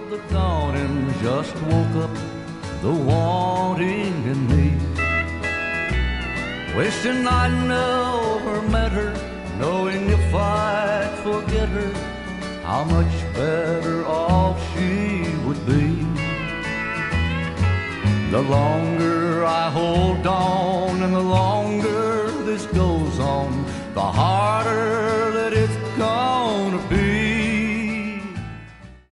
the dawning just woke up the wanting in me. Wishing I never met her, knowing if I'd forget her, how much better off she would be. The longer I hold on and the longer this goes on, the harder